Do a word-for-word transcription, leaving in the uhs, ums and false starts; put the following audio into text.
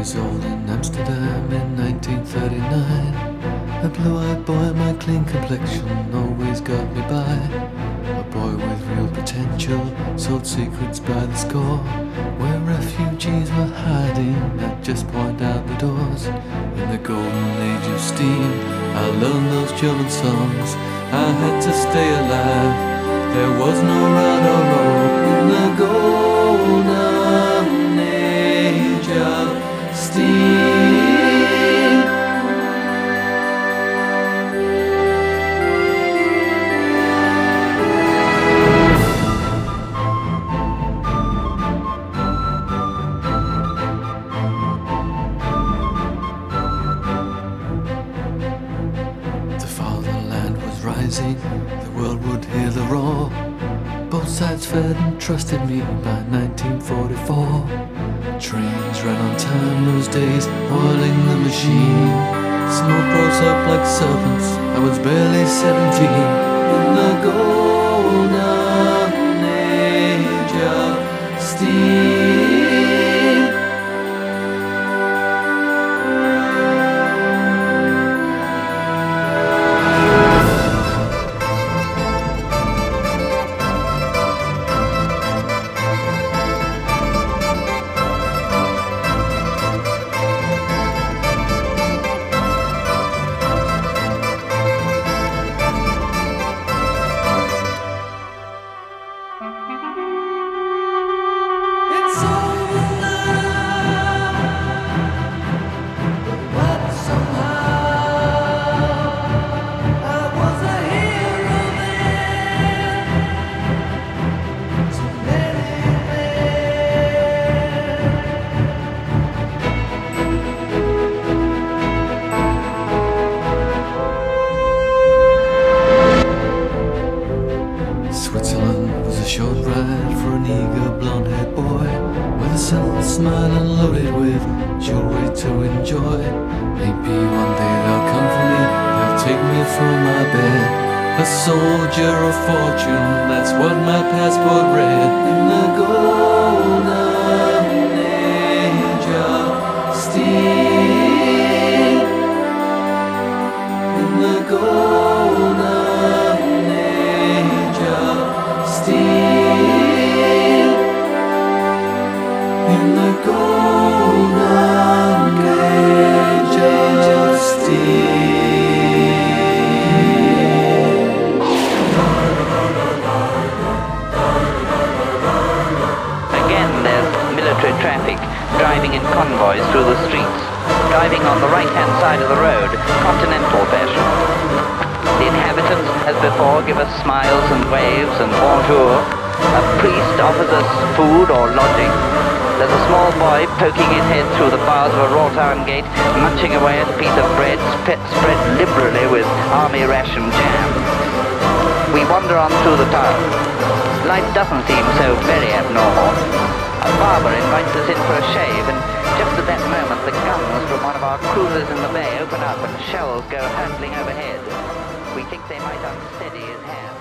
was old in Amsterdam in nineteen thirty-nine. A blue-eyed boy, my clean complexion always got me by. A boy with real potential, sold secrets by the score. Where refugees were hiding, I'd just point out the doors. In the golden age of steam, I learned those German songs. I had to stay alive, there was no run or roll. In the golden age of steam. The world would hear the roar. Both sides fed and trusted me by nineteen forty-four. Trains ran on time those days, oiling the machine. Smoke rose up like serpents, I was barely seventeen. In the golden age of steam. Switzerland was a short ride for an eager blonde-haired boy, with a silver smile and loaded with jewelry to enjoy. Maybe one day they'll come for me, they'll take me from my bed. A soldier of fortune, that's what my passport read. In the golden age of steam. In the golden in the golden age of steam. Again there's military traffic, driving in convoys through the streets, driving on the right-hand side of the road, continental fashion. The inhabitants, as before, give us smiles and waves and bonjour. A priest offers us food or lodging. There's a small boy poking his head through the bars of a wrought iron gate, munching away at a piece of bread sp- spread liberally with army ration jam. We wander on through the town. Life doesn't seem so very abnormal. A barber invites us in for a shave, and just at that moment the guns from one of our cruisers in the bay open up and shells go hurtling overhead. We think they might unsteady his hand.